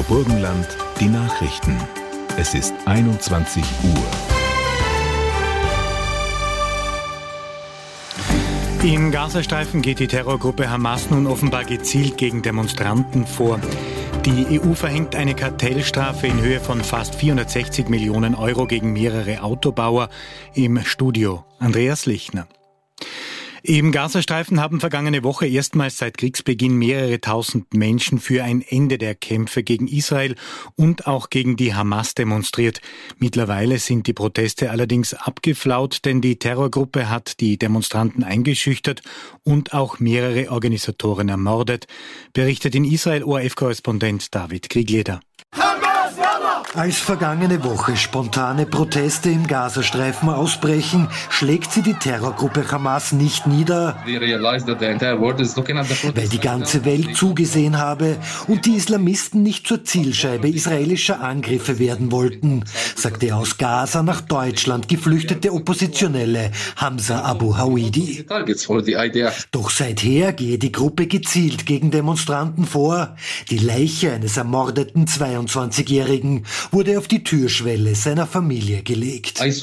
Burgenland, die Nachrichten. Es ist 21 Uhr. Im Gazastreifen geht die Terrorgruppe Hamas nun offenbar gezielt gegen Demonstranten vor. Die EU verhängt eine Kartellstrafe in Höhe von fast 460 Millionen Euro gegen mehrere Autobauer. Im Studio Andreas Lichner. Im Gazastreifen haben vergangene Woche erstmals seit Kriegsbeginn mehrere tausend Menschen für ein Ende der Kämpfe gegen Israel und auch gegen die Hamas demonstriert. Mittlerweile sind die Proteste allerdings abgeflaut, denn die Terrorgruppe hat die Demonstranten eingeschüchtert und auch mehrere Organisatoren ermordet, berichtet in Israel ORF-Korrespondent David Kriegleder. Als vergangene Woche spontane Proteste im Gazastreifen ausbrechen, schlägt sie die Terrorgruppe Hamas nicht nieder, weil die ganze Welt zugesehen habe und die Islamisten nicht zur Zielscheibe israelischer Angriffe werden wollten, sagte aus Gaza nach Deutschland geflüchtete Oppositionelle Hamza Abu Hawidi. Doch seither gehe die Gruppe gezielt gegen Demonstranten vor. Die Leiche eines ermordeten 22-Jährigen wurde auf die Türschwelle seiner Familie gelegt. Ich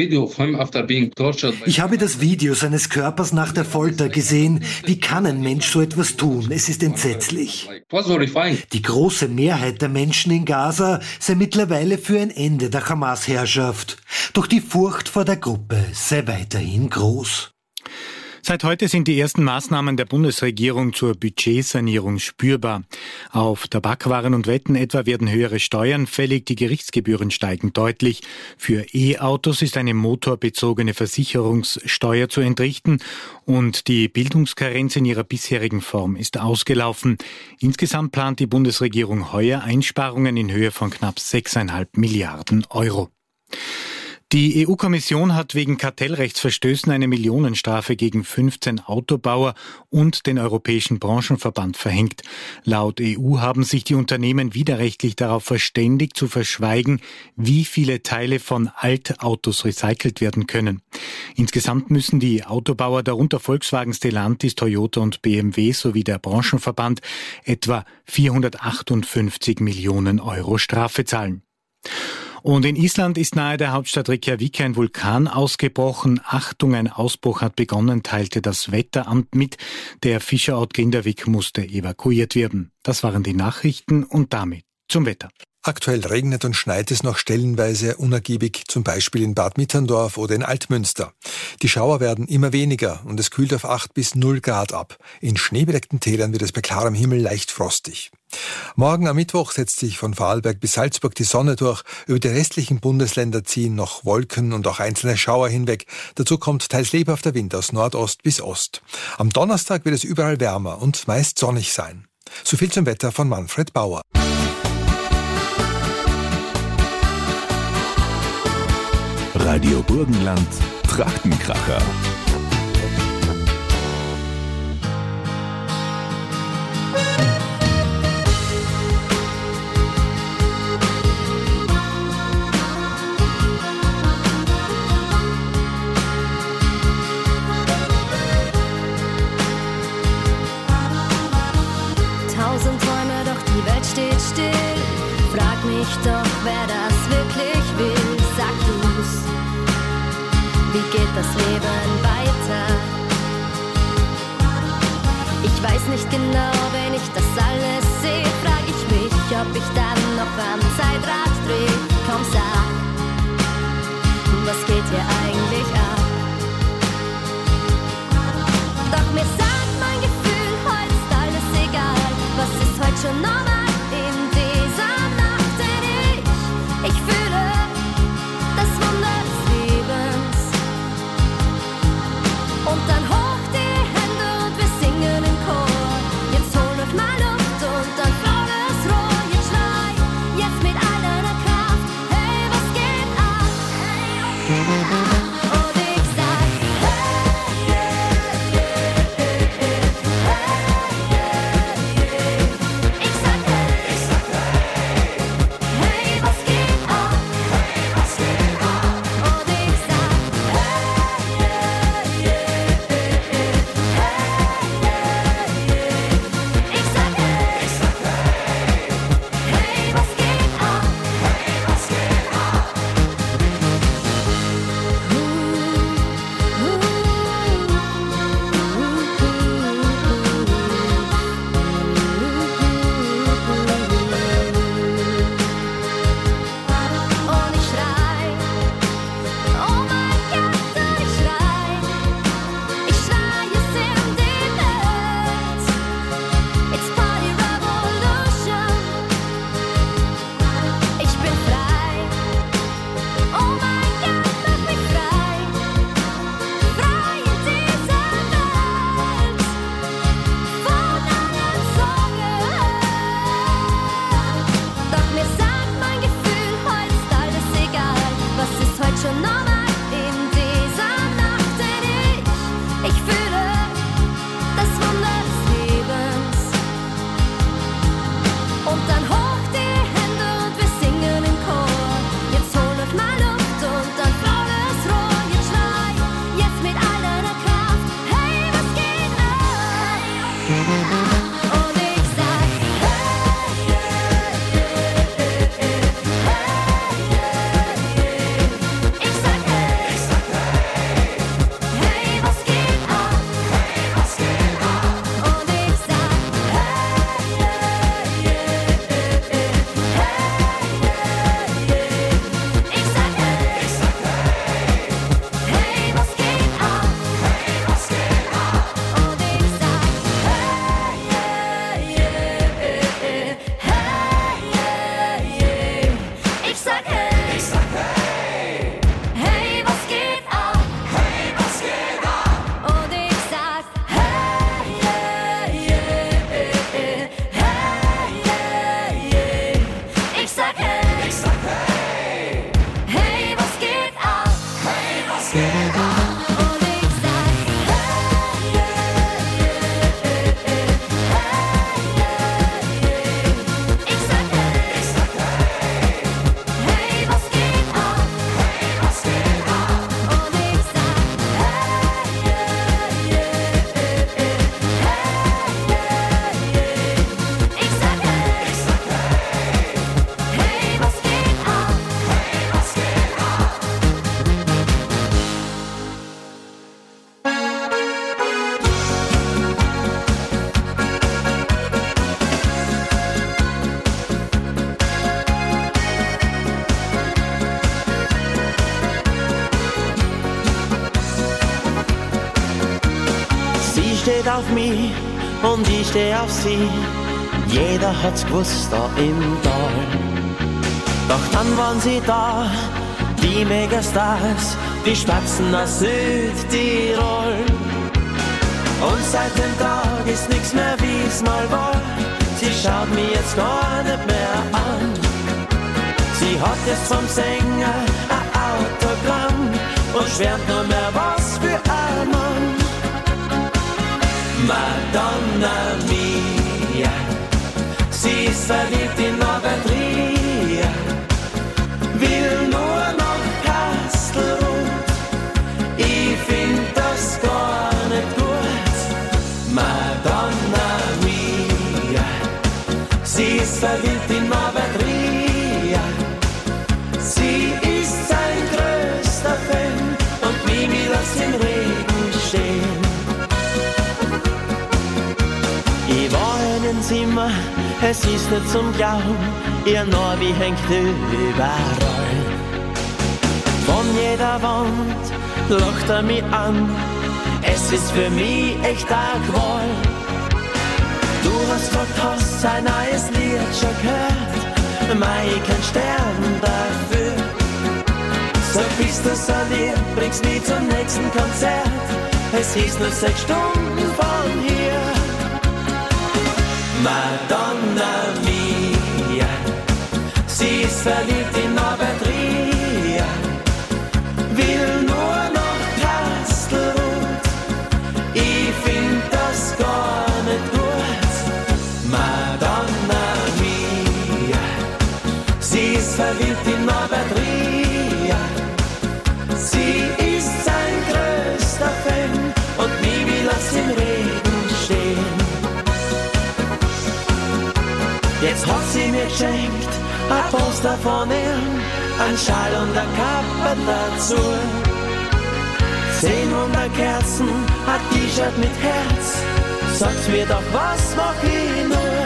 habe das Video seines Körpers nach der Folter gesehen. Wie kann ein Mensch so etwas tun? Es ist entsetzlich. Die große Mehrheit der Menschen in Gaza sei mittlerweile für ein Ende der Hamas-Herrschaft. Doch die Furcht vor der Gruppe sei weiterhin groß. Seit heute sind die ersten Maßnahmen der Bundesregierung zur Budgetsanierung spürbar. Auf Tabakwaren und Wetten etwa werden höhere Steuern fällig, die Gerichtsgebühren steigen deutlich. Für E-Autos ist eine motorbezogene Versicherungssteuer zu entrichten und die Bildungskarenz in ihrer bisherigen Form ist ausgelaufen. Insgesamt plant die Bundesregierung heuer Einsparungen in Höhe von knapp 6,5 Milliarden Euro. Die EU-Kommission hat wegen Kartellrechtsverstößen eine Millionenstrafe gegen 15 Autobauer und den Europäischen Branchenverband verhängt. Laut EU haben sich die Unternehmen widerrechtlich darauf verständigt, zu verschweigen, wie viele Teile von Altautos recycelt werden können. Insgesamt müssen die Autobauer, darunter Volkswagen, Stellantis, Toyota und BMW sowie der Branchenverband, etwa 458 Millionen Euro Strafe zahlen. Und in Island ist nahe der Hauptstadt Reykjavik ein Vulkan ausgebrochen. Achtung, ein Ausbruch hat begonnen, teilte das Wetteramt mit. Der Fischerort Grindavik musste evakuiert werden. Das waren die Nachrichten und damit zum Wetter. Aktuell regnet und schneit es noch stellenweise unergiebig, zum Beispiel in Bad Mitterndorf oder in Altmünster. Die Schauer werden immer weniger und es kühlt auf 8 bis 0 Grad ab. In schneebedeckten Tälern wird es bei klarem Himmel leicht frostig. Morgen am Mittwoch setzt sich von Vorarlberg bis Salzburg die Sonne durch. Über die restlichen Bundesländer ziehen noch Wolken und auch einzelne Schauer hinweg. Dazu kommt teils lebhafter Wind aus Nordost bis Ost. Am Donnerstag wird es überall wärmer und meist sonnig sein. So viel zum Wetter von Manfred Bauer. Radio Burgenland, Trachtenkracher. Tausend Träume, doch die Welt steht still. Frag mich doch, wer das wirklich will. Sag du's. Wie geht das Leben weiter? Ich weiß nicht genau, wenn ich das alles sehe, frag ich mich, ob ich dann noch am Zeitrad dreh. Komm, sag, was geht hier eigentlich ab? Doch mir sagt mein Gefühl, heute ist alles egal. Was ist heute schon normal in dieser Nacht? Denn ich fühle das Wunder des Lebens. Und dann hoch die Hände und wir singen im Chor. Jetzt hol noch mal Luft und dann faul das Rohr. Jetzt schrei, jetzt mit all deiner Kraft. steht auf mich und ich steh auf sie. Jeder hat's gewusst da im Tal. Doch dann waren sie da, die Megastars, die Spatzen aus Südtirol. Und seit dem Tag ist nix mehr wie's mal war. Sie schaut mich jetzt gar nicht mehr an. Sie hat jetzt vom Sänger ein Autogramm und schwärmt nur mehr, was für ein Mann. Madonna mia, sie ist verliebt in Norbert Rier, will nur noch Kastelruth, ich find das gar nicht gut. Madonna mia, sie ist verliebt in Norbert Rier, sie ist sein größter Fan und Mimi lässt im Regen stehen. Ich war in dem Zimmer, es ist nicht zum Glauben, ihr Norbi hängt überall. Von jeder Wand lacht er mich an, es ist für mich echt eine Qual. Du hast gesagt, hast sein neues Lied schon gehört, mei, kein Stern dafür. Sag, bist du so lieb, bringst mich zum nächsten Konzert, es ist nur 6 Stunden von hier. Madonna mia, sie ist verliebt in Norbert Rier, will nur noch Kastelruth, ich find das gar nicht gut. Madonna mia, sie ist verliebt in Norbert Rier, sie ist sein größter Fan und Mimi lässt im Regen stehen. Jetzt hat sie mir geschenkt ein Poster von ihm, ein Schal und ein Kappe dazu. 1000 Kerzen, ein T-Shirt mit Herz, sagt mir doch, was mach ich nur?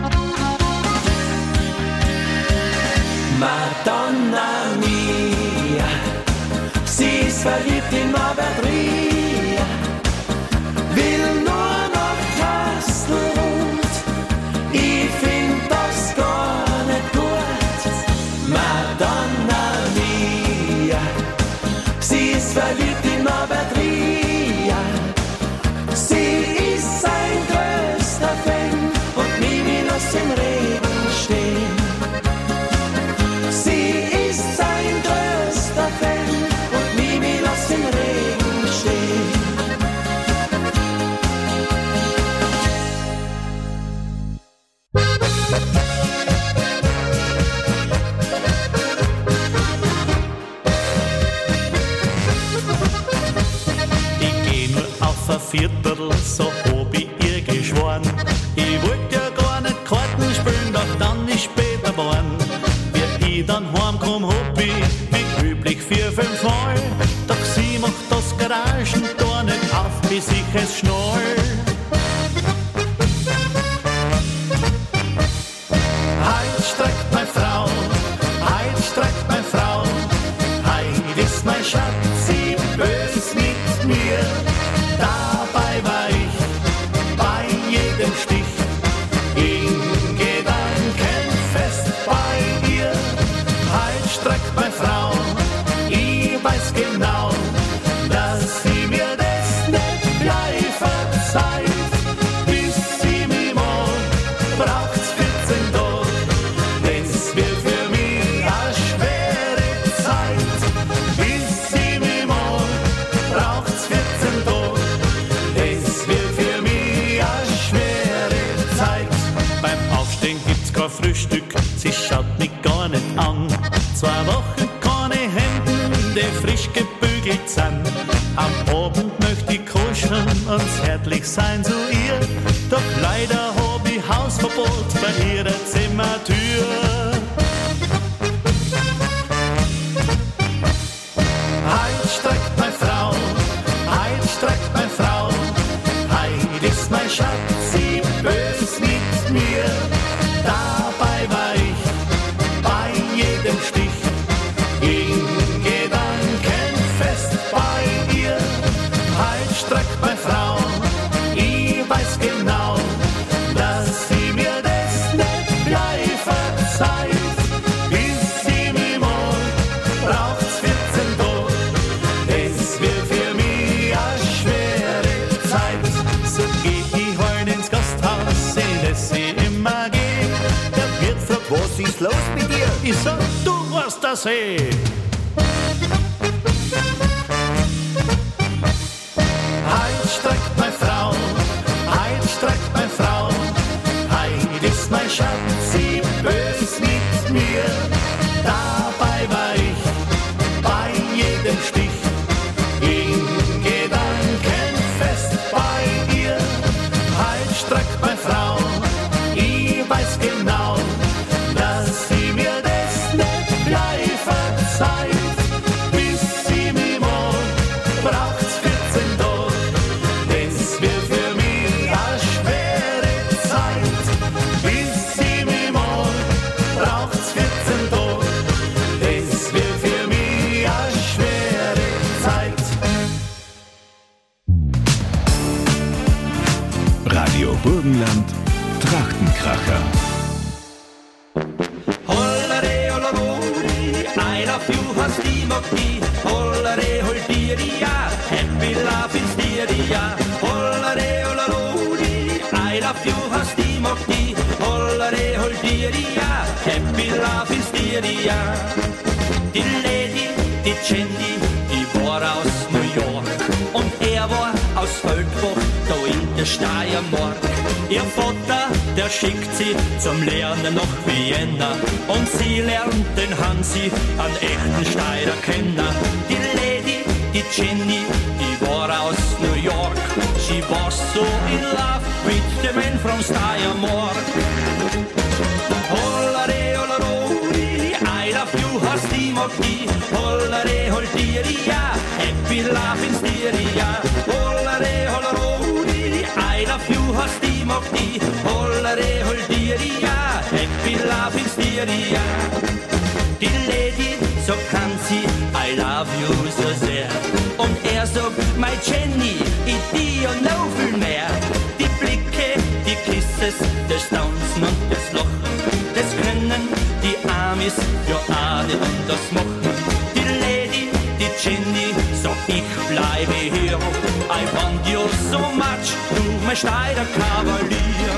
Madonna mia, sie ist verliebt in Norbert Rier, will nur noch Kastelruth, ich find das gar nicht gut. Madonna mia, sie ist verliebt in Norbert Rier, sie ist sein größter Fan und Mimi lässt im Regen stehen. Sie ist sein größter Fan und Mimi lässt im Regen stehen. Viertel, so hab ich ihr geschworen. Ich wollt ja gar nicht Karten spielen, doch dann ist später geworden. Wie ich dann heimkomm, hab ich wie üblich 4-5 Mal. Doch sie macht das Garagentor nicht auf, bis ich es schnall. Heut streckt meine Frau, heut streckt meine Frau, heut ist mein Schatz, sie bös mit mir. Dabei war ich bei jedem Stich in Gedanken fest bei ihr. Heut streckt meine Frau, ich weiß genau, dass sie mir das nicht gleich verzeiht. Bis sie mich mag, braucht's 14 Tage, das wird für mich eine schwere Zeit. Bis sie mich mag, braucht's 14 Tage. Frühstück, sie schaut mich gar nicht an. 2 Wochen keine Hemden, die frisch gebügelt sind. Am Abend möchte ich kuscheln und zärtlich sein zu ihr. Doch leider hab ich Hausverbot bei ihrer Zimmertür. Heut streckt meine Frau, heut streckt meine Frau, heut ist mein Schatz, sie bös mit mir. Dabei war ich bei jedem Stich in Gedanken fest bei ihr. Heut streckt meine Frau, ich Zeit. Bis sie mich mal braucht's 14 Tage. Es wird für mich eine schwere Zeit. So geh ich heut ins Gasthaus, in das ich immer geh. Der Wirt fragt, was ist los mit dir? Ich sag, du warst das eh. Heut streckt meine Frau, heut streckt meine Frau. Heut ist mein Schatz, sie bös mit mir. Dabei war ich bei jedem Stich in Gedanken fest bei ihr. Heut streckt meine Frau, ich weiß genau, dass sie mir das nicht gleich verzeiht. Bis sie mich mal braucht's 14 Tage. Das wird für mich eine schwere Zeit. Bis sie mich mal braucht's 14 Tage. Das wird für mich eine schwere Zeit. Radio Burgenland, Trachtenkracher. Hollere, holleroli, I love you, hast die Moki. Hollere, holdiria, happy love in Styria. Hollere, holleroli, I love you, hast die Moki. Hollere, holdiria, happy love in Styria. Die Lady, die Jenny, die war aus New York. Und er war aus Feldbach, da in der Steiermark. Ihr Vater, der schickt sie zum Lernen nach Vienna. Und sie lernt den Hansi, einen echten Steirer kennen. Die Lady, die Jenny, die war aus New York. She was so in love with the man from Steiermark. Hollere, holleroli, I love you, hast die Moki. Hollere, holdiria, happy love in Styria. Hollere, holleroli, I love you, hast die Moki. Hollere, holdiria, happy love in Styria. Die Lady, so kann sie, I love you so sehr. Und er sagt, my Jenny, ich dir und noch viel mehr. Die Blicke, die Kisses, das Tanzen und das Lachen, das können die Amis ja auch nicht anders machen. Die Lady, die Jenny, so ich bleibe hier. I want you so much, du mein Steirer Kavalier.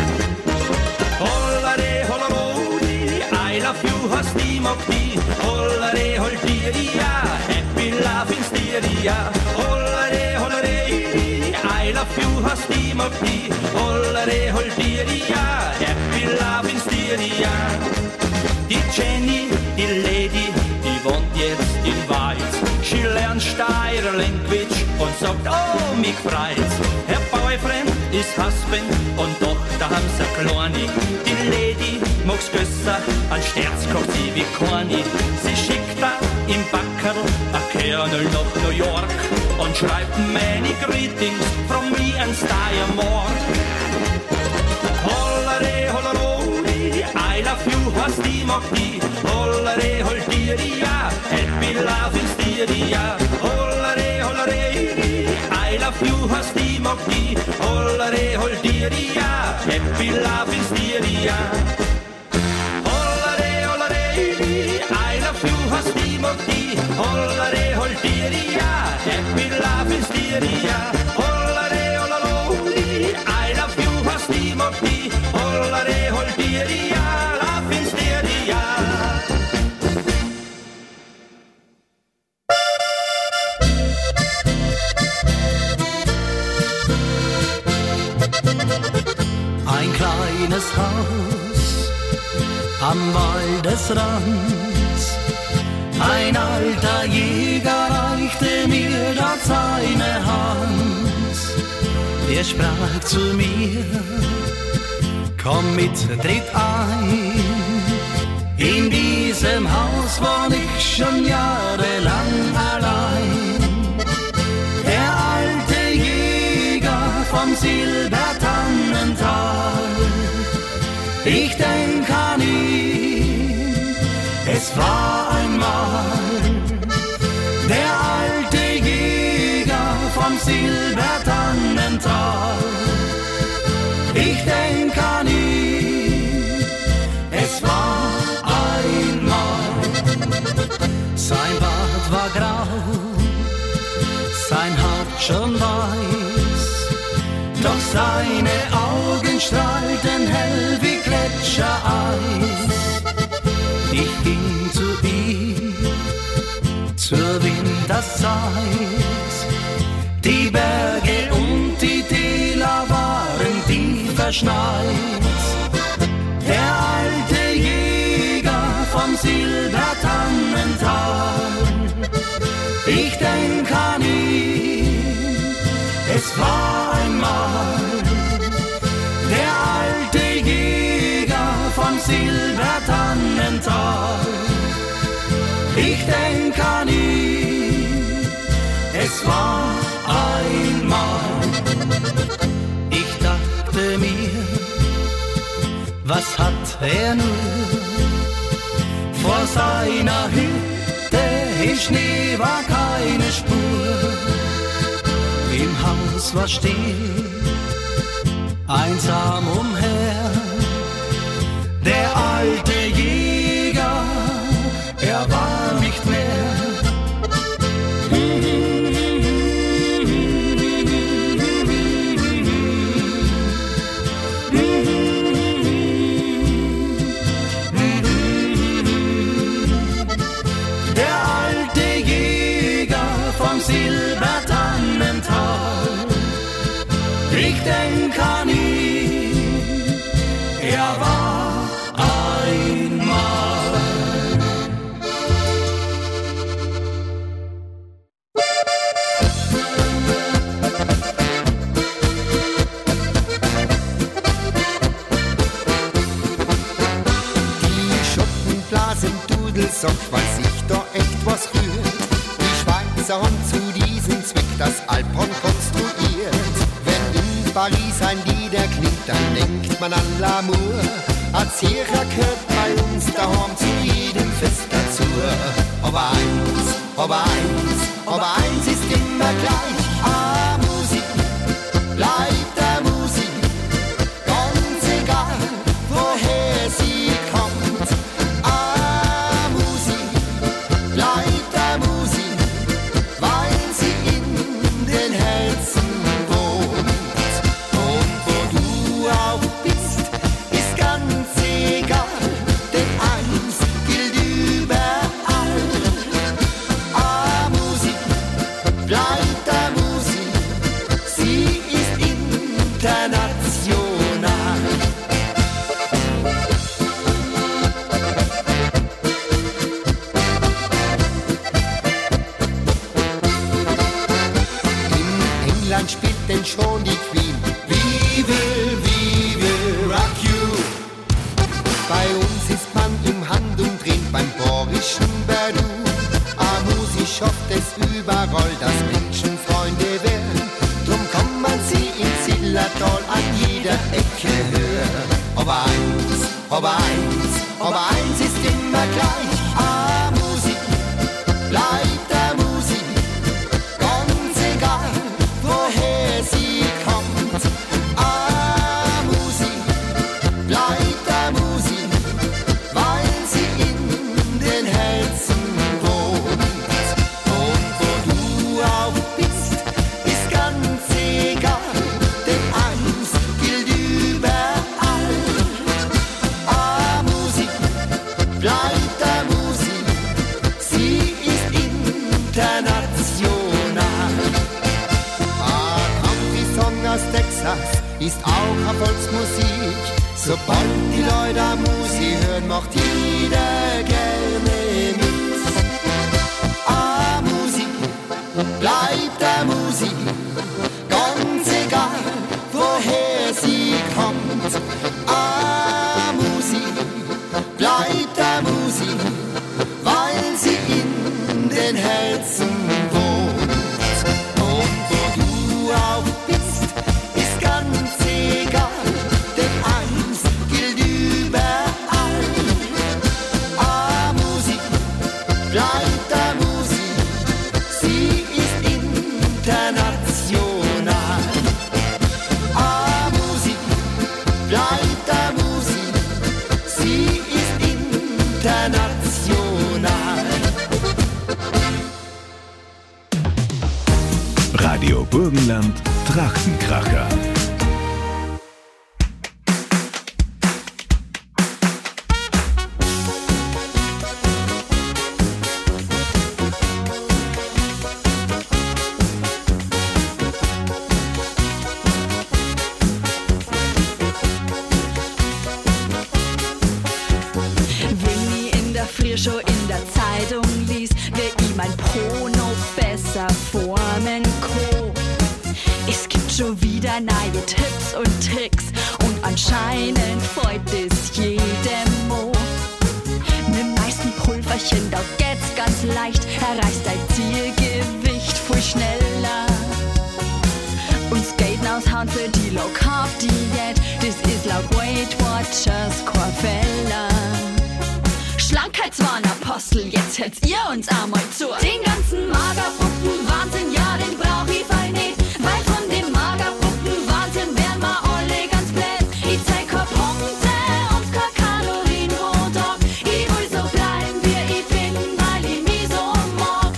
Hollere, holleroli, I love you, hast die Moki. Hollere, holdiria, happy love in Styria. Hollere, hollerei, I love you, hast die Moki. Hollere, holdiria, happy love in Styria. Die Jenny, die Lady, die wohnt jetzt in Wald. Sie lernt Steirer Language und sagt, oh, mich freut's. Her Boyfriend ist Husband und doch da haben sie Kleine. Die Lady mag's besser, an Sterz kocht sie wie Korni. Sie schickt da im Backerl a Kernel nach New York und schreibt many greetings from me and Steiermark. Hollere, holleroli, I love you, hast die Moki. Hollere, holdiria, happy love in Styria. Hollere, hollerei, I love you, hast die Moki. Hollere, holdiria, happy love in Styria. Hollere, hollerei, I love you, hast die Moki. Hollere, holdiria, happy love in Styria. Hollere, holleroli, I love you, hast die Moki. Hollere, holdiria, love in Styria. Ein kleines Haus am Waldesrand. Ein alter Jäger reichte mir dort seine Hand. Er sprach zu mir, komm mit, tritt ein. In diesem Haus wohn ich schon jahrelang allein. Der alte Jäger vom Silbertannental, ich denk an ihn, es war einmal der alte Jäger vom Silbertannental. Ich denk an ihn, es war schon weiß. Doch seine Augen strahlten hell wie Gletschereis. Ich ging zu ihm zur Winterzeit. Die Berge und die Täler waren tief verschneit. Der alte Jäger vom Silbertannental. Ich denk an ihn, es war einmal der alte Jäger vom Silbertannental. Ich denk an ihn, es war einmal. Ich dachte mir, was hat er nur vor seiner Hütte? Im Schnee war keine Spur, im Haus war still, einsam umher. Der alte Jäger, er war nicht mehr. Silbertannental. Ich denk an ihn, er war einmal. Die Schottenblasen Dudelsock, weil sich da echt was rührt. Die Schweizer haben zu diesem Zweck das Alphorn konstruiert. Wenn in Paris ein Lieder klingt, dann denkt man an L'amour. A Zürcher gehört bei uns daheim zu jedem Fest dazu. Aber eins ist immer gleich. Musik bleibt der Musik, ganz egal woher sie kommt. Musik bleibt der Musik, weil sie in den Herzen wohnt. Und wo du auch bist, ist ganz egal, denn eins gilt überall. Musik bleibt der Musik, sie ist international. In England spielt denn schon die Queen. We will rock you. Bei uns ist man im Handumdrehen beim Borischen Berdu. Musik schafft es überall, dass Menschen Freunde werden. Drum kann man sie in Zillertal an jeder Ecke hören. Aber eins ist immer gleich. Musik bleibt der Musik, ganz egal woher sie kommt. Musik bleibt der Musik, weil sie in den Herzen wohnt. Und wo du auch bist, ist ganz egal, denn eins gilt überall. Musik bleibt der Musik, sie ist international. Country-Song aus Texas ist auch Erfolgsmusik. Sobald die Leute Musik hören, macht jeder gerne mit. Musik bleibt der Musik, ganz egal woher sie kommt. Musik bleibt der Musik, weil sie in den Herzen wohnt. Und wo du auch bist, ist ganz egal, denn eins gilt überall. Musik bleibt der Musik, sie ist international. Musik bleibt der Musik, sie ist international. Radio Burgenland Trachtenkracher. Schon in der Zeitung lies, wer ihm ein Pro noch besser formen kann. Es gibt schon wieder neue Tipps und Tricks und anscheinend freut es jedem Mo. Mit dem meisten Pulverchen, da geht's ganz leicht, erreicht dein Zielgewicht viel schneller. Und Skaten aushauen für die Low-Carb-Diät, das ist laut Weight Watchers kein Fehler. Schlankheitswahnapostel, jetzt hältst ihr uns einmal zu. Den ganzen Magerpuppen Wahnsinn, ja, den brauch ich voll nicht. Weil von dem Magerpuppen Wahnsinn wären wir alle ganz blöd. Ich zeig kein Punkte und kein Kalorien pro Tag. Ich will so bleiben, wie ich bin, weil ich mich so mag.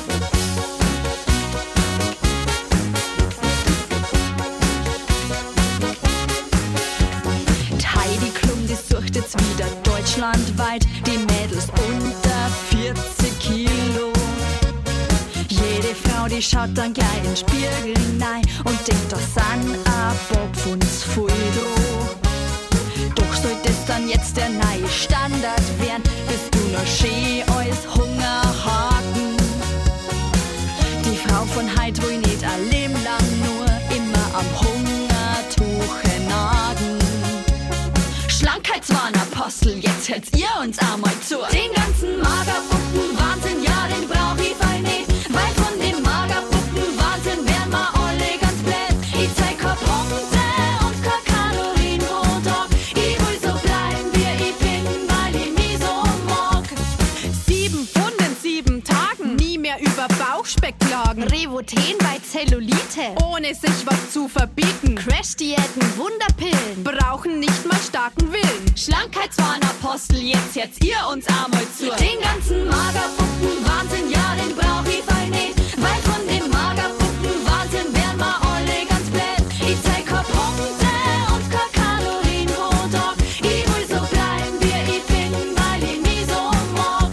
Heidi Klum, die sucht jetzt wieder deutschlandweit die Mädels unter 40 Kilo. Jede Frau, die schaut dann gleich in den Spiegel hinein und denkt, das sind ein Bob von uns voll droh. Doch sollte es dann jetzt der neue Standard werden, bist du noch schön als Hungerhaken. Die Frau von heute will nicht ein Leben lang nur immer am Hungertuch nagen. Schlankheitswahnapostel, jetzt hältst ihr uns einmal zu. Den ganzen Magerpuppen Wahnsinn, ja, den brauch ich voll nicht. Weil von dem Magerpuppen Wahnsinn wären wir alle ganz blöd. Ich zeig kein Punkte und kein Kalorien pro Tag. Ich will so bleiben, wie ich bin, weil ich mich so mag. 7 Pfund in 7 Tagen, nie mehr über Bauchspeck klagen. Revoten bei Zellulite, Ohne sich was zu verbieten. Crash-Diäten, Wunderpillen. Brauchen nicht mal starken Willen. Schlankheitswahnapostel, jetzt ihr uns einmal zu. Den ganzen Magerpuppen Wahnsinn, ja, den brauch ich voll nicht. Weil von dem Magerpuppen Wahnsinn wären wir alle ganz blöd. Ich zeig kein Punkte und kein Kalorien pro Tag. Ich will so bleiben, wie ich bin, weil ich mich so mag.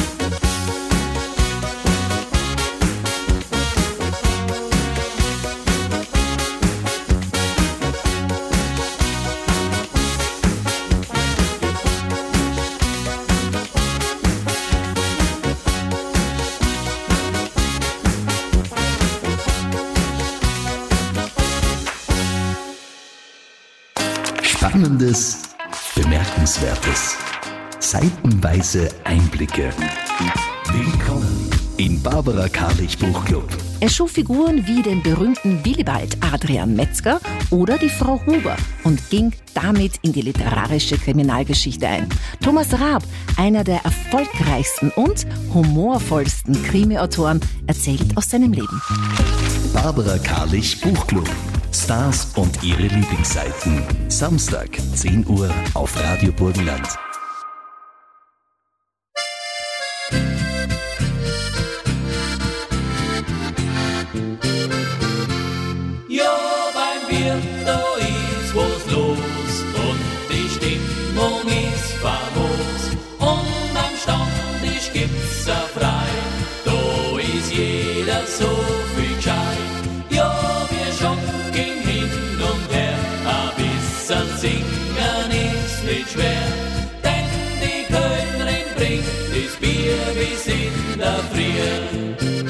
Spannendes, Bemerkenswertes, seitenweise Einblicke. Willkommen im Barbara Karlich Buchclub. Er schuf Figuren wie den berühmten Willibald Adrian Metzger oder die Frau Huber und ging damit in die literarische Kriminalgeschichte ein. Thomas Raab, einer der erfolgreichsten und humorvollsten Krimi-Autoren, erzählt aus seinem Leben. Barbara Karlich Buchclub. Stars und ihre Lieblingsseiten. Samstag, 10 Uhr auf Radio Burgenland. Ja, beim Bier, da ist was los und die Stimmung ist famos. Und am Stammtisch gibt's ein Frei, da ist jeder so viel gescheit. Ja, wir schonken hin und her, ein bisschen singen ist nicht schwer. Denn die Kölnerin bringt das Bier bis in der Früh.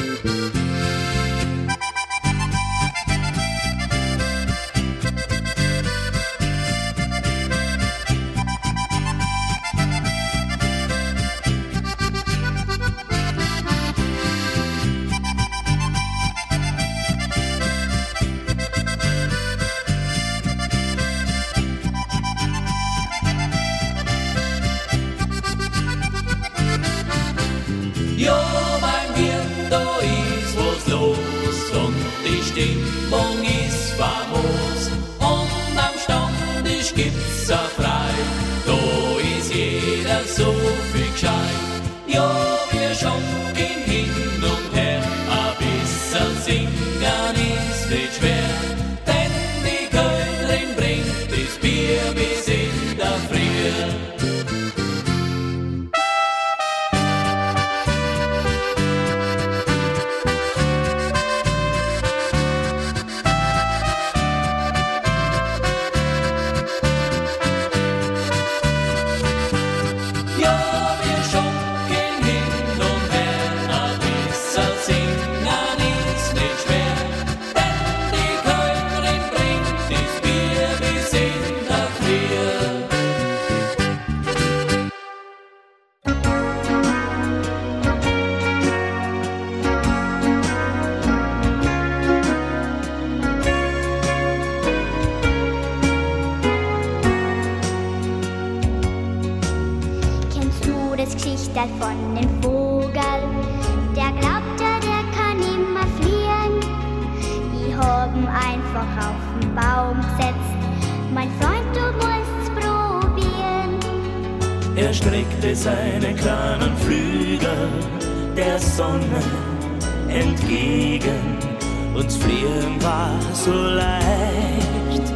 Ja, beim Bier, da ist was los und die Stimmung ist famos. Und am Stammtisch gibt's ein Frei, da ist jeder so viel gescheit. Ja, wir schonken hin und her, ein bisschen singen Todesgeschichte von dem Vogel. Der glaubt ja, der kann immer fliehen. Ich hab ihn einfach auf den Baum gesetzt. Mein Freund, du musst's probieren. Er streckte seine kleinen Flügel der Sonne entgegen. Und Fliegen war so leicht.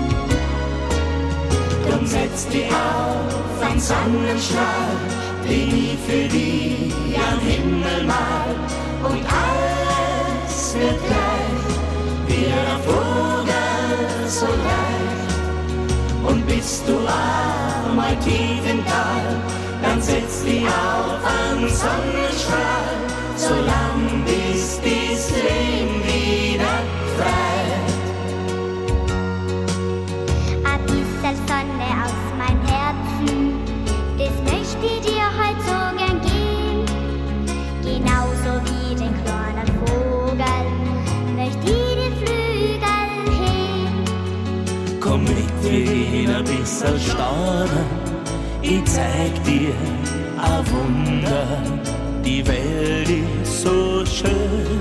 Drum setzt die auf ein Sonnenstrahl, den ich für dich am Himmel mal. Und alles wird gleich, wie ein Vogel so leicht. Und bist du einmal tief im Tal, dann setz dich auf einen Sonnenstrahl, solang bis dies Leben wieder frei. Ein bisschen Sonne aus meinem Herzen, das möchte ich dir heute so gern geben. Genauso wie den kleinen Vogel möchte ich die Flügel heben. Komm mit, wir gehen ein bisschen staunen, ich zeig dir ein Wunder. Die Welt ist so schön.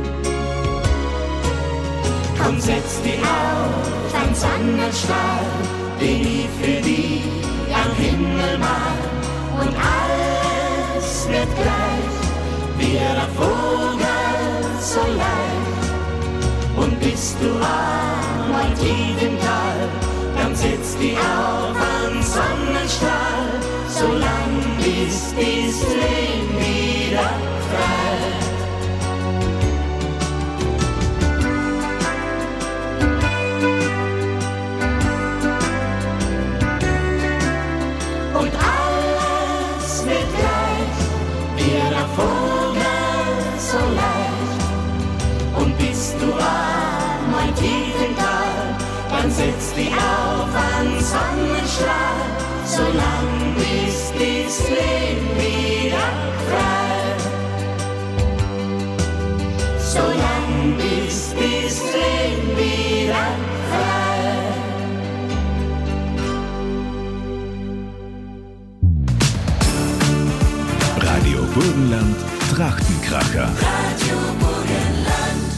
Komm, setz dich auf ein Sonnenstrahl, den ich für dich am Himmel mal. Und alles wird gleich, wie ein Vogel so leicht. Und bist du einmal tief im Tal, dann setz dich auf einen Sonnenstrahl, solang bis dies Leben wieder frei. Und alles wird gleich, wie ein Vogel so leicht. Und bist du einmal tief im Tal, dann setz dich auf einen Sonnenstrahl, solang bis dies Leben wieder frei. Solang bis dies Leben wieder frei. Radio Burgenland Trachtenkracher. Radio Burgenland.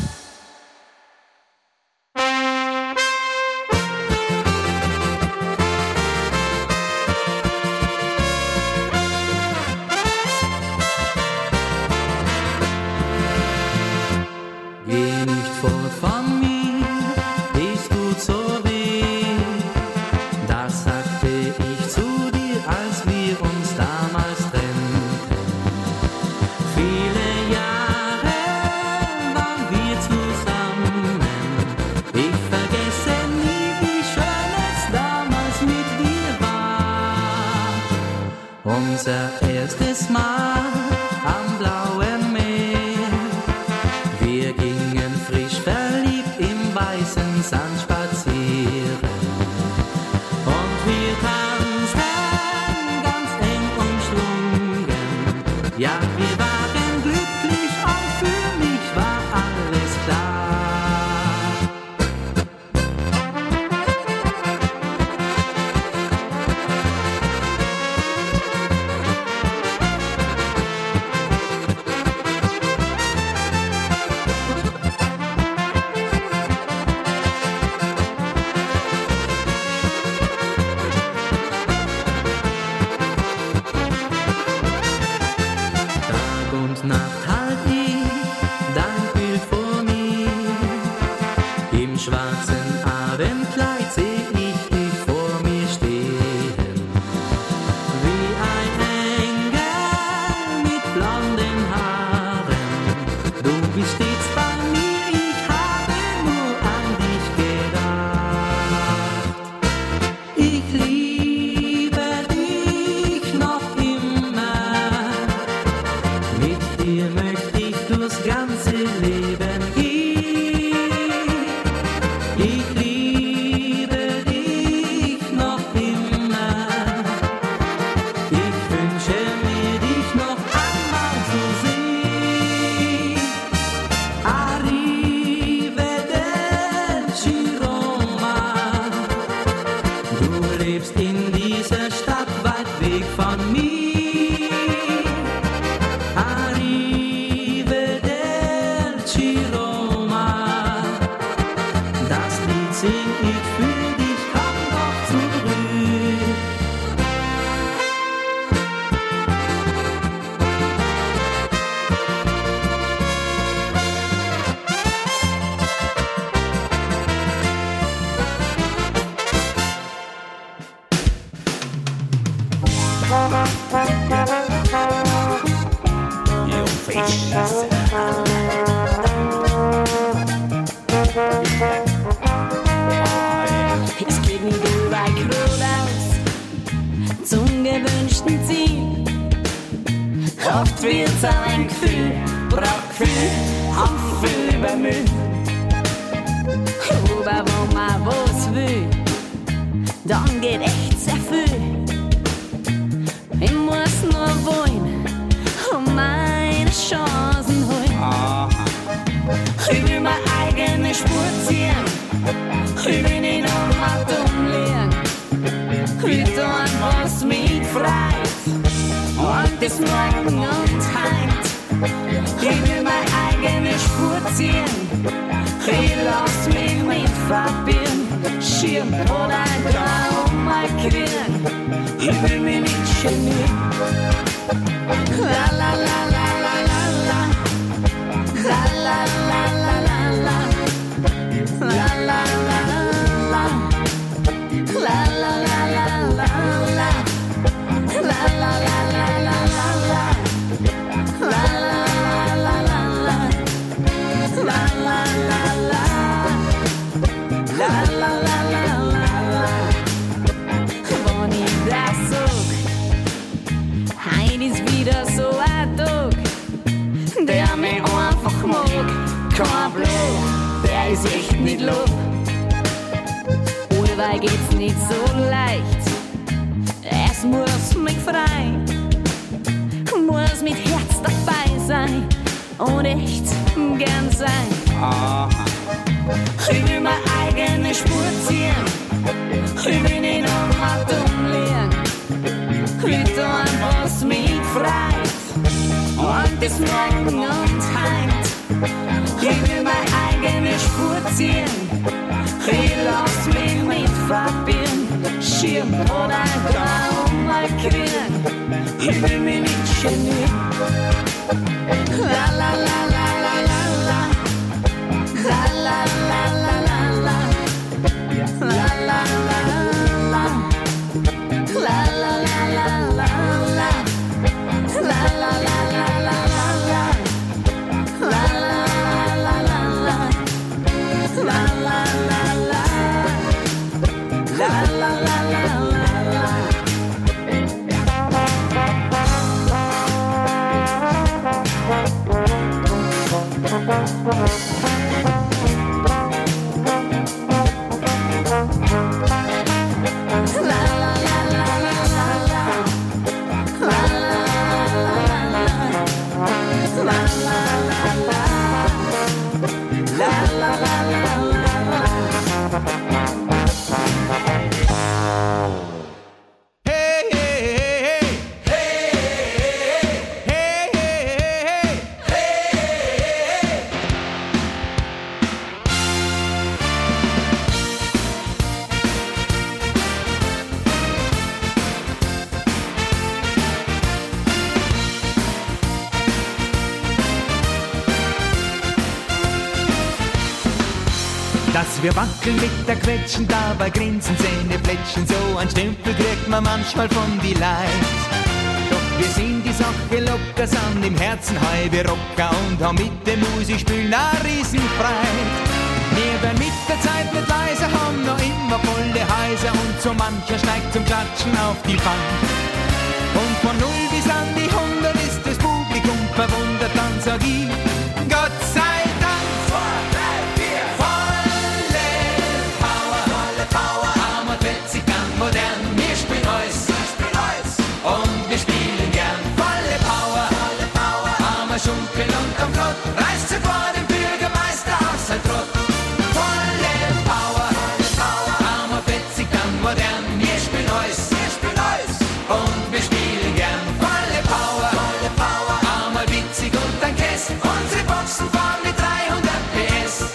Geh nicht fort von mir, es tut so weh. Das sagte ich zu dir, als wir uns damals trennten. Viele Jahre waren wir zusammen. Ich vergesse nie, wie schön es damals mit dir war. Unser erstes Mal am blauen Meer. Wir gingen frisch verliebt im weißen Sand spazieren. Und wir tanzten ganz eng umschlungen. Ja, wir waren glücklich und für mich war alles klar. Tag und Nacht halt ich dein Bild vor mir. Im schwarzen Abendkleid seh ich dich vor mir stehen. Wie ein Engel mit blonden Haaren. Du bist stets bei mir, ich habe nur an dich gedacht. Ich liebe dich noch immer. Mit dir möchte ich durchs ganze Leben gehen. Ich liebe dich noch immer. Ich wünsche mir, dich noch einmal zu sehen. Arrivederci Roma. Du lebst in dieser Stadt weit weg von mir. Es geht nicht überall geradeaus zum gewünschten Ziel. Oft wird's auch ein Gefühl, braucht viel, auch viel bemüht. Aber wo man was will, dann geht echt sehr viel. Ich muss nur wollen und meine Chancen holen. Ich will meine eigene Spur ziehen, ich will nicht nochmal dumm liegen. Ich tun, was mich freit, und das Morgen und heut. Ich will meine eigene Spur ziehen, ich lass mich nicht verbieren. Schirm oder Traum mal kriegen, ich will mich nicht genieren. La la la la la la la, la la la la la la, la la la la la, la la la la la la, la la la la la la, la la la la la la, la la la la, la la la la la. Wenn ich das sag, heut ist wieder so ein Tag, der mich einfach mag. Kein Bluff, der ist echt nicht Luft. Allweil geht's nicht so leicht, es muss mich frei, muss mit Herz dabei sein und echt gern sein. Ich will meine eigene Spur ziehen, ich will nicht nochmal dumm liegen. Ich tun, was mich freit, und das Morgen und heut. Ich will meine eigene Spur ziehen, ich lass mich nicht verbieren. Schirm oder Traum mal kriegen, ich will mich nicht genieren. La la la la la la la, la la la la la la, la la la la la, la la la la la la, la la la la la la, la la la la la la, la la la la, la la la la la. Dass wir wackeln mit der Quetschen, dabei grinsen, Zähne plätschen, so ein Stempel kriegt man manchmal von die Leid. Doch wir sehen die Sache locker, sind im Herzen halbe Rocker und haben mit dem Musikspielen a Riesenfreit. Wir werden mit der Zeit nicht leiser, haben noch immer volle Häuser und so mancher steigt zum Klatschen auf die Bank. Und von 0 bis an die 100 ist das Publikum verwundert, dann sag ich, Gott sei Dank. 2, 3, 4, modern, wir spielen alles, und wir spielen gern volle Power, am Schunkel und am Flott, reißt sogar den Bürgermeister aus sein Trott. Volle Power, am 40 dann modern, wir spielen alles, und wir spielen gern volle Power, einmal witzig und ein Käse, unsere Boxen fahren mit 300 PS.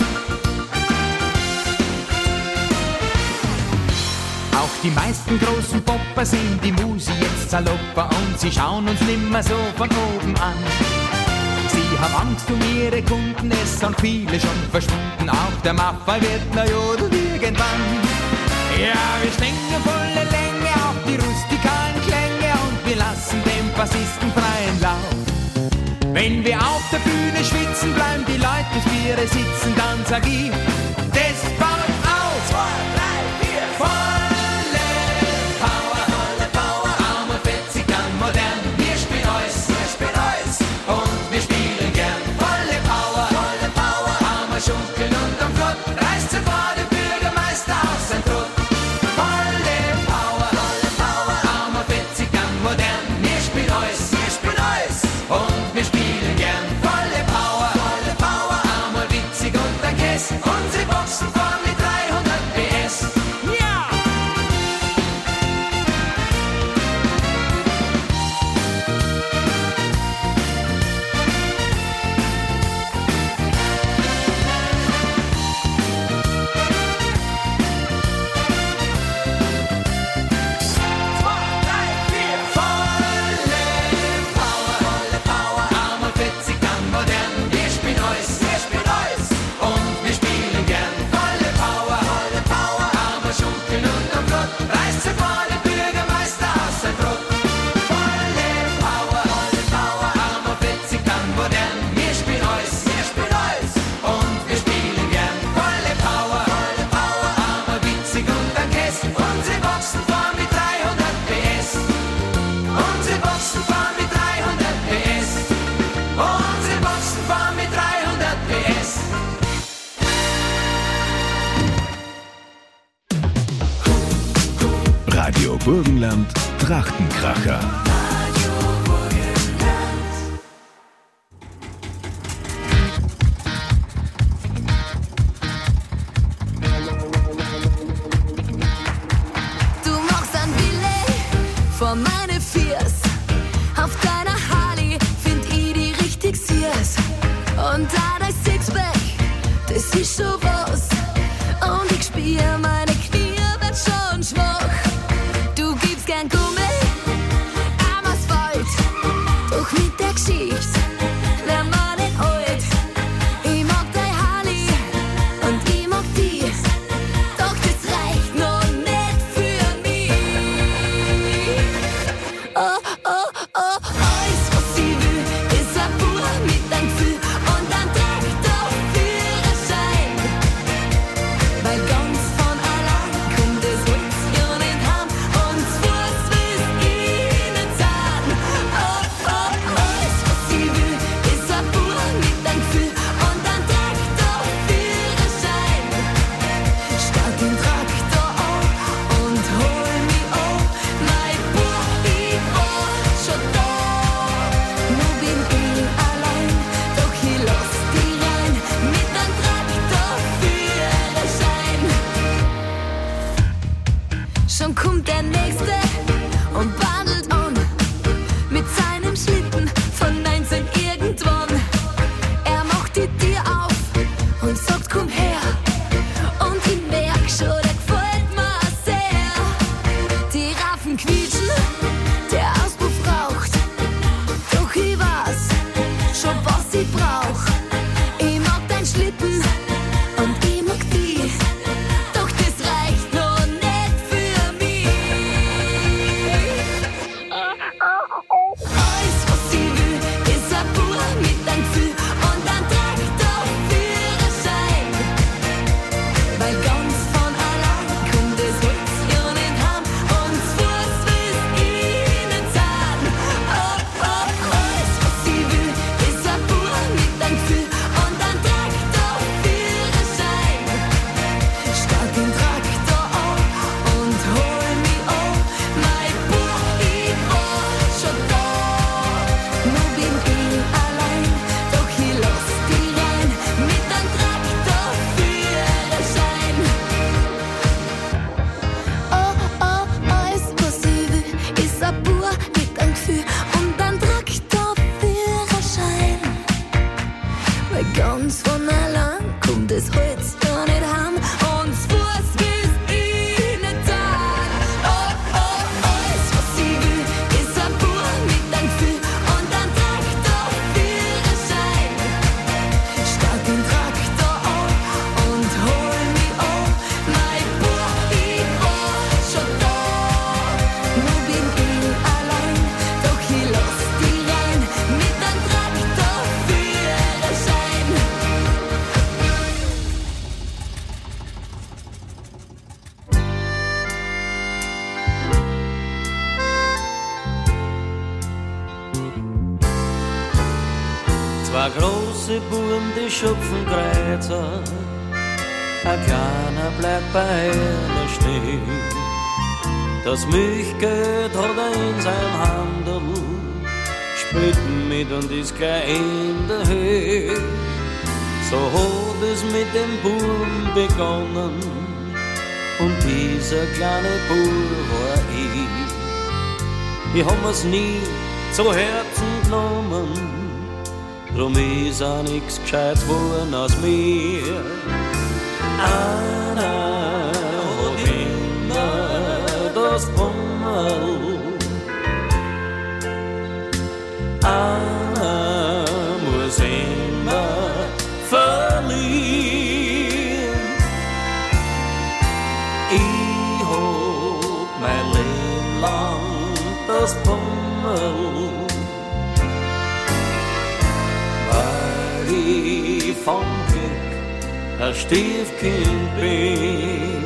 Auch die meisten großen Popper sind die Musi jetzt salopper und sie schauen uns nimmer so von oben an. Sie haben Angst um ihre Kunden, es sind viele schon verschwunden, auch der Maffei wird na jodelt irgendwann. Ja, wir schwingen volle Länge auf die rustikalen Klänge und wir lassen dem Bassisten freien Lauf. Wenn wir auf der Bühne schwitzen, bleiben die Leute bis wir sitzen, dann sag ich, das baut aus. 2, 3, 4, volle Power, arme Fetzig an modern, wir spielen alles, und wir spielen gern. Volle Power, arme Schunkeln unterm Flott, reißt sofort den Bürgermeister aus sein Trott. Volle Power, arme Fetzig an modern, wir spielen alles, und wir spielen gern. Volle Power, arme witzig und ein Käse, unsere Boxen fahren mit 300 PS. Ja! Volle Power, arme Fetzig an modern, wir spielen alles, und wir spielen gern. Volle Power, arme Schunkeln unterm Flott, reißt sofort den Bürgermeister aus sein Trott. Volle Power, arme Fetzig an modern, wir spielen alles, und wir spielen gern. Volle Power, arme witzig und ein Käse, unsere Boxen fahren mit 300 PS. Unsere Boxen fahren mit 300 PS. Unsere Boxen fahren mit 300 PS. Radio Burgenland Trachtenkracher. Du machst ein Wille vor meine Fiers. Auf deiner Harley find ich die richtig süß. Und da dein Sixpack, das ist schon was. Und ich spür, meine Knie wird schon schwach. Du gibst gern Gummi am Asphalt. Doch mit der Geschichte werden wir nicht alt. Ich mag dein Harley und ich mag dich. Doch das reicht noch nicht für mich. Oh, oh, oh, alles was ich will, ist ein Bub mit einem Gefühl und ein Traktorführerschein. Weil ganz von allein kommt das Holz ja nicht heim und das Fuß will's ihnen zahlen. Oh, oh, alles was ich will, Zwei große Buben, die schupfen Kreuzer, ein kleiner bleibt bei einer stehen. Das Milchgeld hat in seinem Handel, spielt mit und ist gleich in der Höhe. So hat es mit dem Buben begonnen und dieser kleine Bub war ich. Ich hab mir's nie zu Herzen genommen, drum ist auch nix Gescheites geworden aus mir. Einer hat immer das Bummel, einer muss immer verlieren. Ich hab mein Leben lang das Bummel, weil ich vom Glück ein Stiefkind bin.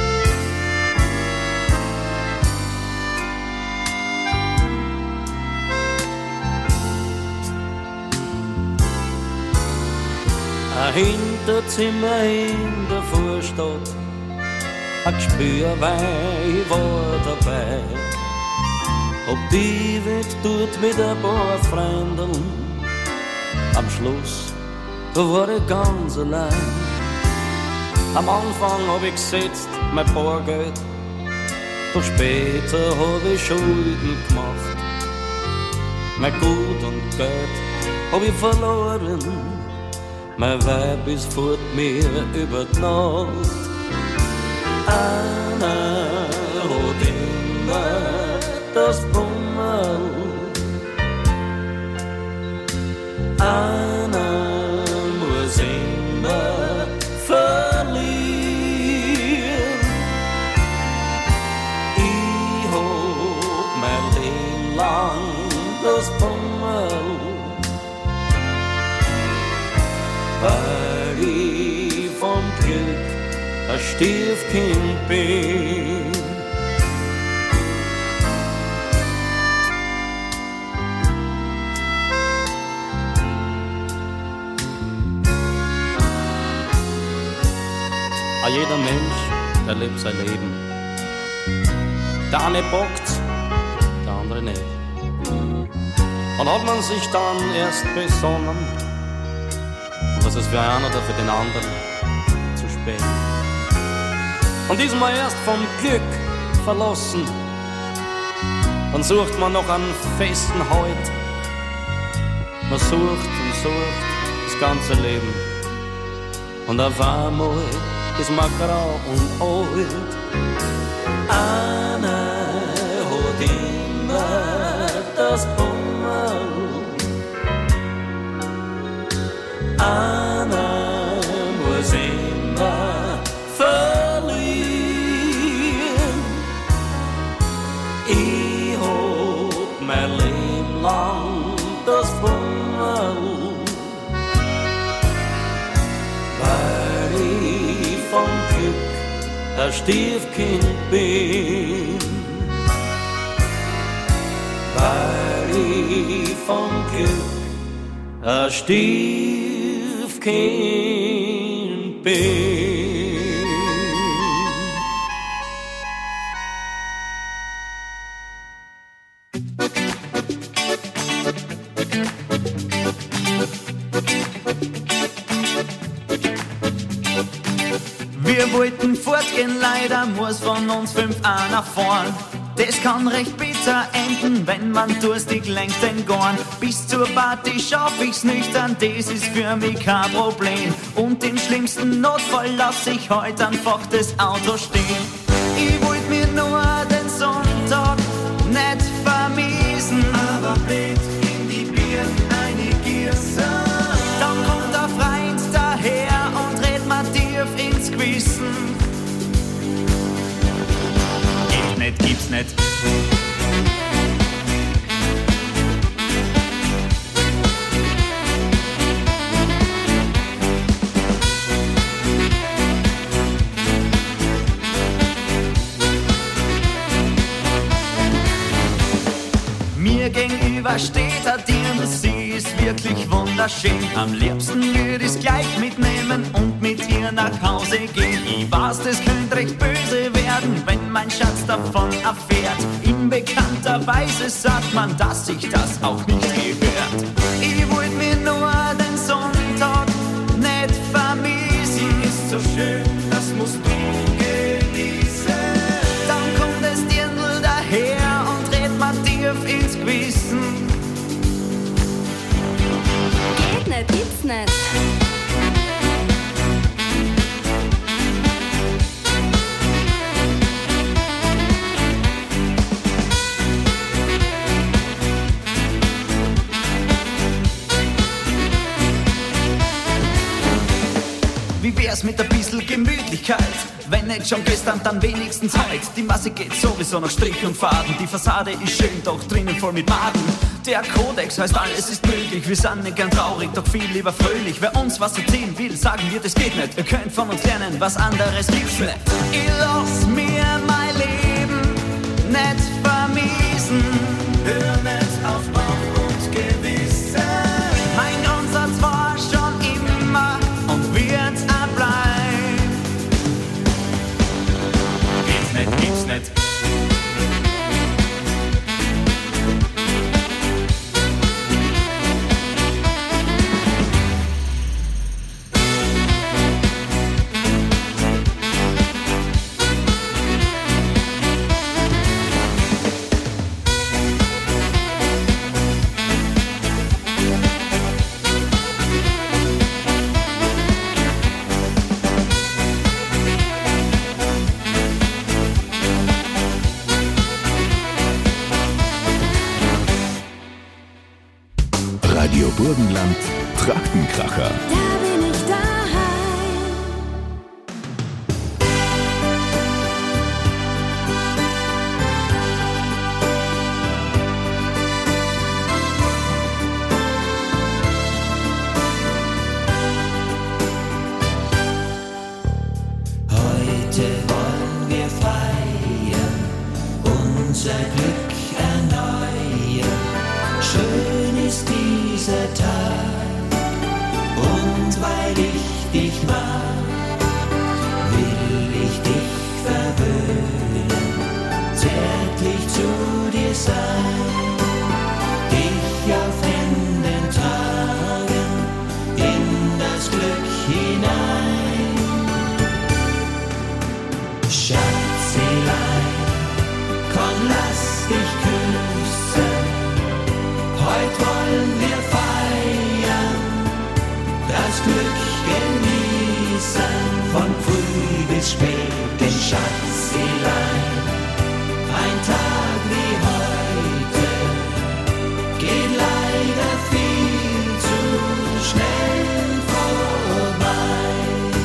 Ein Hinterzimmer in der Vorstadt, ein Gespür, weil ich war dabei. Ob die Welt tut mit ein paar Freunden, am Schluss, da war ich ganz allein. Am Anfang hab ich gesetzt, mein Bargeld, doch später hab ich Schulden gemacht. Mein Gut und Geld hab ich verloren, mein Weib ist fort mir über die Nacht. Einer hat immer das Bummel, einer muss immer verlieren. Ich hab mein Leben lang das Bummel, weil ich vom Glück ein Stiefkind bin. Jeder Mensch, der lebt sein Leben. Der eine bockt, der andere nicht. Und hat man sich dann erst besonnen, dass es für einen oder für den anderen zu spät. Und ist man erst vom Glück verlassen, dann sucht man noch einen festen Halt. Man sucht und sucht das ganze Leben. Und auf einmal ist man grau und alt. Einer hat immer das Bummel, einer muss immer verlieren. Ich hab mein Leben lang das Bummel, weil ich vom Glück ein Stiefkind bin, weil ich vom Glück ein Stiefkind bin. Wir wollten fortgehen, leider muss von uns 5 einer fahren. Das kann recht bitter enden, wenn man durstig lenkt den Gorn. Bis zur Party schaff ich's nüchtern, das ist für mich kein Problem. Und im schlimmsten Notfall lass ich heut einfach das Auto stehen. Ich wollt mir nur den Sonntag nicht vermiesen, aber blöd in die Birnen eine Gierse. Dann kommt der Freund daher und redet mir tief ins Gewissen. Gibt's nicht. Mir gegenüber steht ein Dirndl, sie ist wirklich wunderschön. Am liebsten würde ich's gleich mitnehmen und mit ihr nach Hause gehen. Ich weiß, das könnte recht böse werden, wenn mein Schatz davon erfährt. In bekannter Weise sagt man, dass sich das auch nicht gehört. Ich wollte mir nur den Sonntag nicht vermissen. Sie ist so schön, das musst du genießen. Dann kommt das Dirndl daher und redet mir tief ins Gewissen. Geht nicht, gibt's nicht. Wie wär's mit ein bisschen Gemütlichkeit? Wenn nicht schon gestern, dann wenigstens heute. Die Masse geht sowieso nach Strich und Faden. Die Fassade ist schön, doch drinnen voll mit Maden. Der Kodex heißt, alles ist möglich. Wir sind nicht gern traurig, doch viel lieber fröhlich. Wer uns was erzählen will, sagen wir, das geht nicht. Ihr könnt von uns lernen, was anderes gibt's nicht. Ich lass mir mein Leben nicht vermiesen. Hör nicht auf Bauch und Gewissen. Mein Grundsatz war schon immer und wird auch bleiben. Geht's nicht, gibt's nicht. Radio Burgenland Trachtenkracher. Da bin ich daheim. Heute wollen wir feiern, unser Glück erneuern. Schön ist dieser Tag und weil ich dich mag, will ich dich verwöhnen, zärtlich zu dir sein, dich auf Händen tragen, in das Glück hinein. Schatzelein, komm, lass dich küssen. Heute wollen wir feiern, das Glück genießen, von früh bis spät den Schatzelein. Ein Tag wie heute geht leider viel zu schnell vorbei.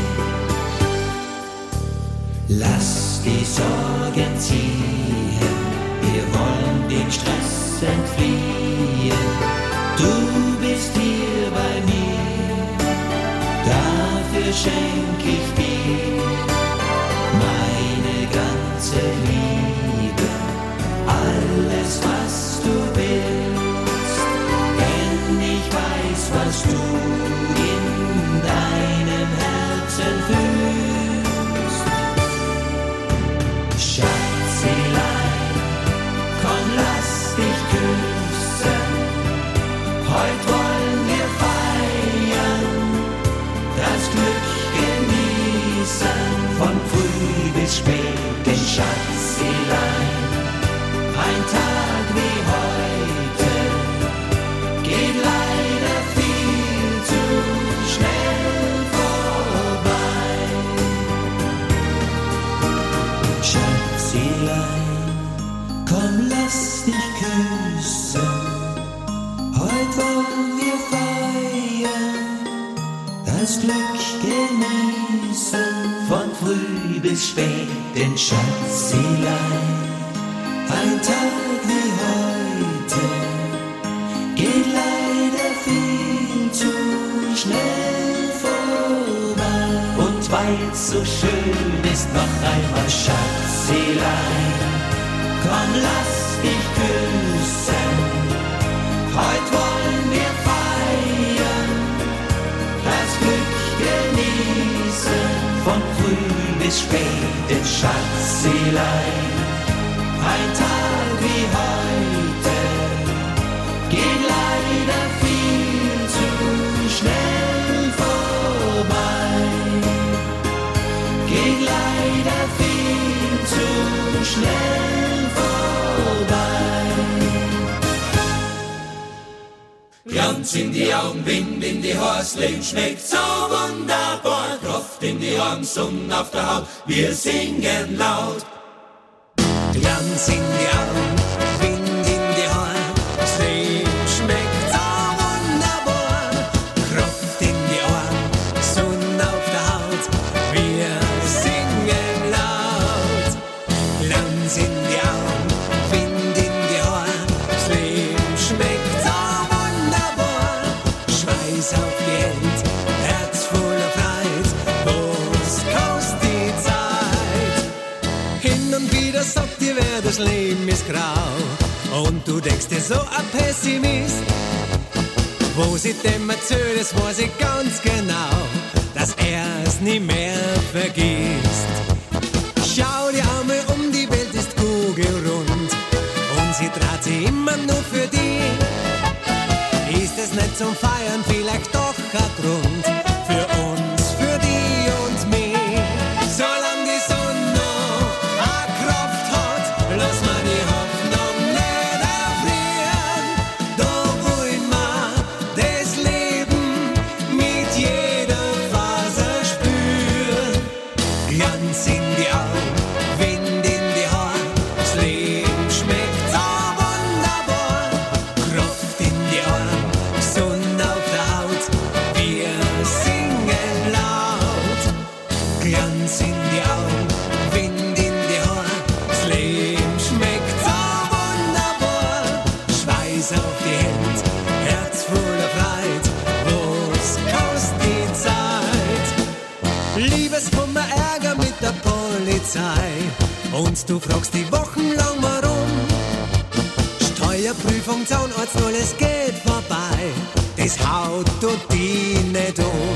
Lass die Sorgen ziehen, wir wollen dem Stress entfliehen. Du bist hier bei mir, dafür schenk ich dir meine ganze Liebe, alles was du willst, denn ich weiß, was du in deinem Herzen fühlst. Schatzelein, komm, lass dich küssen. Heute wollen wir feiern, das Glück genießen, von früh bis spät den Schatzelein. Ein Tag wie heute geht leider viel zu schnell vorbei. Schatzelein, komm, lass dich küssen. Heute wollen wir feiern, das Glück genießen, von früh bis spät den Schatzelein. Ein Tag wie heute geht leider viel zu schnell vorbei. Und weil's so schön ist, noch einmal Schatzelein, komm, lass dich küssen. Heute wollen wir feiern, bis spät ins Schatzelein. Ein Tag wie heute geht leider viel zu schnell vorbei. Geht leider viel zu schnell vorbei. Glanz in die Augen, Wind in die Haare, das Leben schmeckt so wunderbar. Kraft in die Arme, Sonne auf der Haut, wir singen laut. Glanz in die Augen, Wind in die Haare, das Leben schmeckt so wunderbar. Kraft in die Ohren, Sonne auf der Haut, wir singen laut. Glanz in die Augen, Wind in die Haare, das Leben schmeckt so wunderbar. Schweiß auf die Hände, Herz voller Freude, was kostet die Zeit? Hin und wieder sagt dir wer, das Leben ist grau, und du denkst dir so ein Pessimist. Wo sie dem erzählt, das weiß ich ganz genau, dass er es nie mehr vergisst. Schau dir einmal um, die Welt ist kugelrund und sie dreht sich immer nur für dich. Ist es nicht zum Feiern vielleicht doch ein Grund für uns, für die und mich? Solange die Sonne noch eine Kraft hat, lass mal die Hoffnung nicht erfrieren. Da wollen wir das Leben mit jeder Faser spüren. Glanz in die Augen, Wind in die Haare, das Leben schmeckt so wunderbar. Kraft in die Ohren, Sonne auf der Haut, wir singen laut. Glanz in die Augen, Wind in die Haare, das Leben schmeckt so wunderbar. Schweiß auf die Hände, Herz voller Freude, was kostet die Zeit? Liebeskummer, Ärger mit der Polizei, und du fragst die wochenlang warum. Steuerprüfung, Zahnarzt, alles geht vorbei, das haut du die nicht um.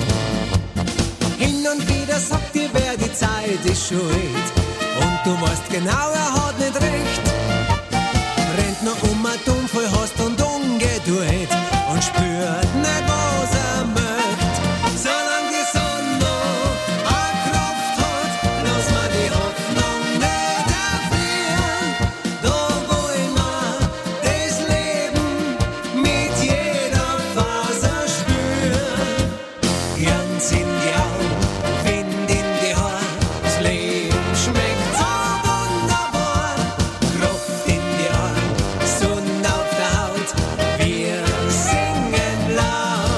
Hin und wieder sagt dir wer, die Zeit ist schuld, und du weißt genau, er hat nicht recht. Rennt noch um, dumm voll Hast und Ungeduld und spürt nicht, was er möcht. Solange die Sonne noch eine Kraft hat, lass mal die Hoffnung nicht erfrieren. Da wollen wir das Leben mit jeder Faser spüren. Glanz in die Augen, Wind in die Haare, das Leben schmeckt so wunderbar. Kraft in die Ohren, Sonne auf der Haut, wir singen laut.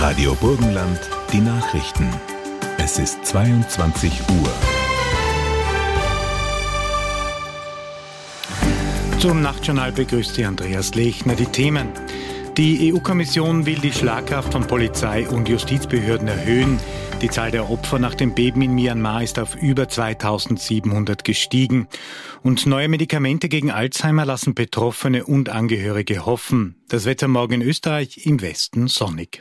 Radio Burgenland, die Nachrichten. Es ist 22 Uhr. Zum Nachtjournal begrüßt Sie Andreas Lechner. Die Themen. Die EU-Kommission will die Schlagkraft von Polizei und Justizbehörden erhöhen. Die Zahl der Opfer nach dem Beben in Myanmar ist auf über 2700 gestiegen. Und neue Medikamente gegen Alzheimer lassen Betroffene und Angehörige hoffen. Das Wetter morgen in Österreich, im Westen sonnig.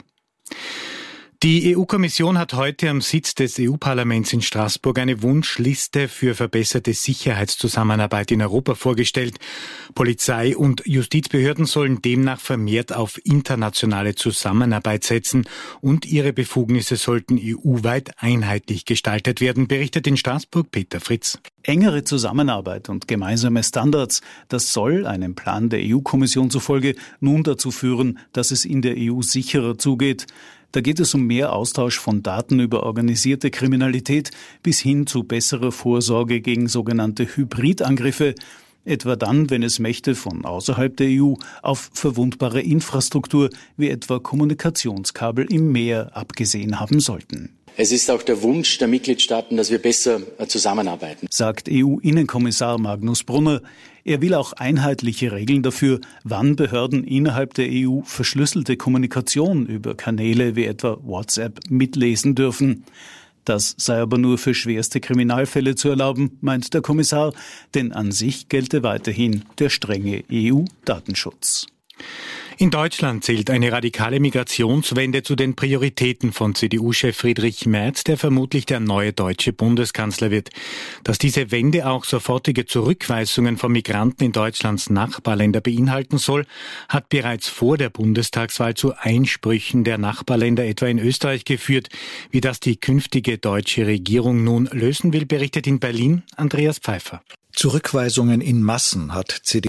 Die EU-Kommission hat heute am Sitz des EU-Parlaments in Straßburg eine Wunschliste für verbesserte Sicherheitszusammenarbeit in Europa vorgestellt. Polizei und Justizbehörden sollen demnach vermehrt auf internationale Zusammenarbeit setzen und ihre Befugnisse sollten EU-weit einheitlich gestaltet werden, berichtet in Straßburg Peter Fritz. Engere Zusammenarbeit und gemeinsame Standards, das soll einem Plan der EU-Kommission zufolge nun dazu führen, dass es in der EU sicherer zugeht. Da geht es um mehr Austausch von Daten über organisierte Kriminalität bis hin zu besserer Vorsorge gegen sogenannte Hybridangriffe, etwa dann, wenn es Mächte von außerhalb der EU auf verwundbare Infrastruktur wie etwa Kommunikationskabel im Meer abgesehen haben sollten. Es ist auch der Wunsch der Mitgliedstaaten, dass wir besser zusammenarbeiten, sagt EU-Innenkommissar Magnus Brunner. Er will auch einheitliche Regeln dafür, wann Behörden innerhalb der EU verschlüsselte Kommunikation über Kanäle wie etwa WhatsApp mitlesen dürfen. Das sei aber nur für schwerste Kriminalfälle zu erlauben, meint der Kommissar, denn an sich gelte weiterhin der strenge EU-Datenschutz. In Deutschland zählt eine radikale Migrationswende zu den Prioritäten von CDU-Chef Friedrich Merz, der vermutlich der neue deutsche Bundeskanzler wird. Dass diese Wende auch sofortige Zurückweisungen von Migranten in Deutschlands Nachbarländer beinhalten soll, hat bereits vor der Bundestagswahl zu Einsprüchen der Nachbarländer etwa in Österreich geführt. Wie das die künftige deutsche Regierung nun lösen will, berichtet in Berlin Andreas Pfeiffer. Zurückweisungen in Massen hat CDU